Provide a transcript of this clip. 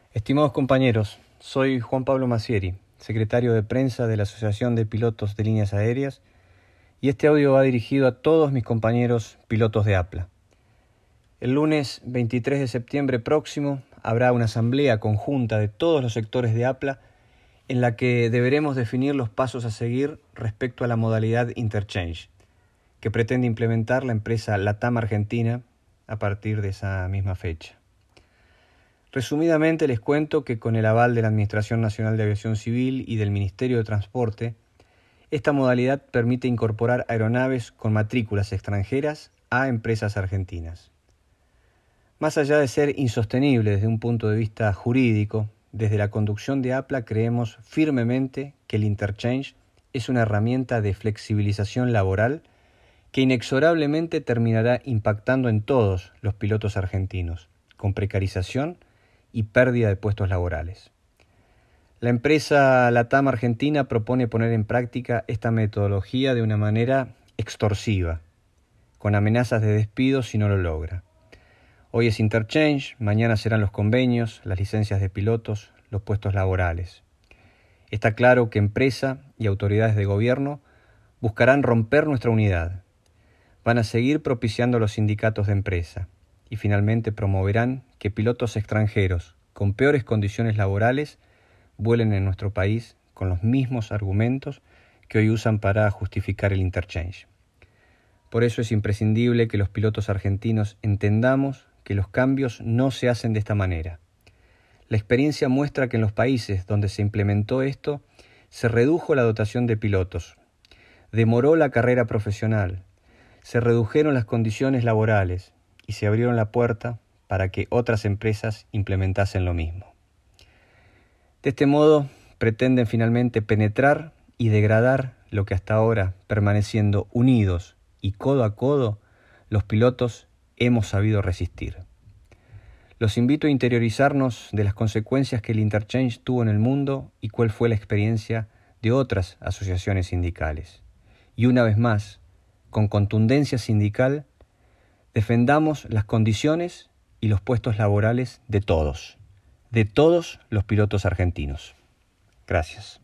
Estimados compañeros, soy Juan Pablo Massieri, secretario de prensa de la Asociación de Pilotos de Líneas Aéreas, y este audio va dirigido a todos mis compañeros pilotos de APLA. El lunes 23 de septiembre próximo habrá una asamblea conjunta de todos los sectores de APLA en la que deberemos definir los pasos a seguir respecto a la modalidad Interchange, que pretende implementar la empresa LATAM Argentina a partir de esa misma fecha. Resumidamente les cuento que con el aval de la Administración Nacional de Aviación Civil y del Ministerio de Transporte, esta modalidad permite incorporar aeronaves con matrículas extranjeras a empresas argentinas. Más allá de ser insostenible desde un punto de vista jurídico, desde la conducción de APLA creemos firmemente que el Interchange es una herramienta de flexibilización laboral que inexorablemente terminará impactando en todos los pilotos argentinos, con precarización y pérdida de puestos laborales. La empresa LATAM Argentina propone poner en práctica esta metodología de una manera extorsiva, con amenazas de despido si no lo logra. Hoy es Interchange, mañana serán los convenios, las licencias de pilotos, los puestos laborales. Está claro que empresa y autoridades de gobierno buscarán romper nuestra unidad. Van a seguir propiciando los sindicatos de empresa y finalmente promoverán que pilotos extranjeros con peores condiciones laborales vuelen en nuestro país con los mismos argumentos que hoy usan para justificar el Interchange. Por eso es imprescindible que los pilotos argentinos entendamos que los cambios no se hacen de esta manera. La experiencia muestra que en los países donde se implementó esto, se redujo la dotación de pilotos, demoró la carrera profesional, se redujeron las condiciones laborales y se abrieron la puerta para que otras empresas implementasen lo mismo. De este modo, pretenden finalmente penetrar y degradar lo que hasta ahora, permaneciendo unidos y codo a codo, los pilotos hemos sabido resistir. Los invito a interiorizarnos de las consecuencias que el Interchange tuvo en el mundo y cuál fue la experiencia de otras asociaciones sindicales. Y una vez más, con contundencia sindical, defendamos las condiciones y los puestos laborales de todos los pilotos argentinos. Gracias.